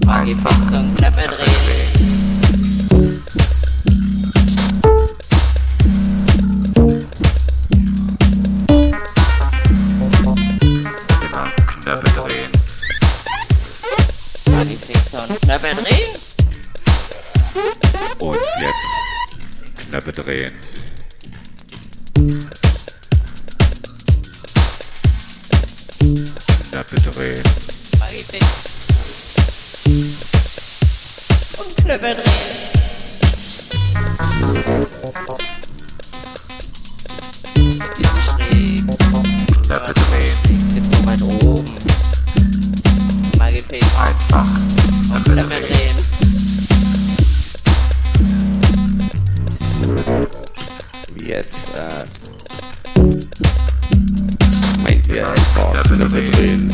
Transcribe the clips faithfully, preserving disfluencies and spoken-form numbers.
Magiefunktion, Knöpfe drehen. Immer Knöpfe drehen. Magiefunktion, Knöpfe drehen. Und jetzt Knöpfe drehen. Knöpfe drehen. Magiefunktion. Und Knöpfe drehen. Bisschen schräg. Knöpfe drehen. Jetzt so weit oben. Magiefunktion. Einfach Und Knöpfe Knöpfe drehen. drehen. Jetzt, äh, meint ihr einfach Knöpfe drehen.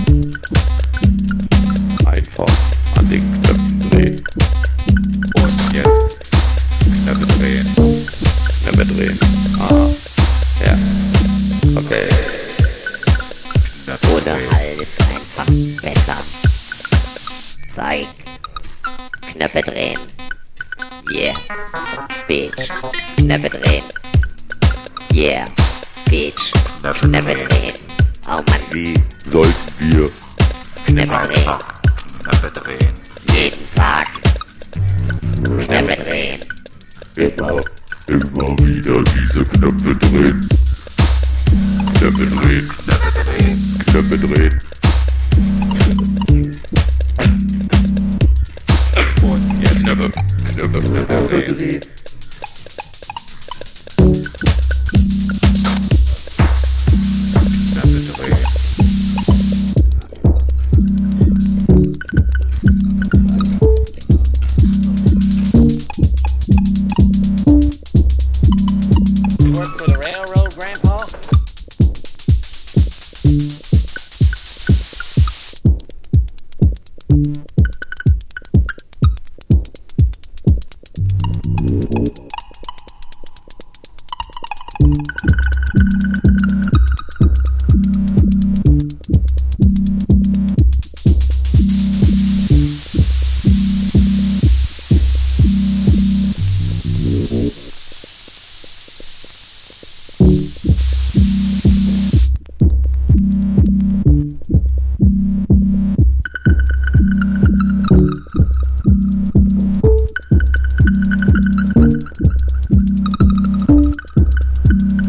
Einfach an den Knöpfen drehen. Und jetzt Knöpfe drehen. Knöpfe drehen. Ah, ja. Okay. Knöpfe Oder drehen. alles einfach besser. Zeig. Knöpfe drehen. Yeah. Bitch. Knöpfe drehen. Yeah. Bitch. Knöpfe Knöpfe drehen. drehen. Oh Mann. Wie sollten wir Knöpfe drehen. Einfach Knöpfe drehen. Jeden Tag. Knöpfe drehen. immer, immer wieder diese Knöpfe drehen? Knöpfe drehen, Knöpfe drehen. Knöpfe drehen. Und jetzt Knöpfe, Knöpfe, Knöpfe drehen. drehen.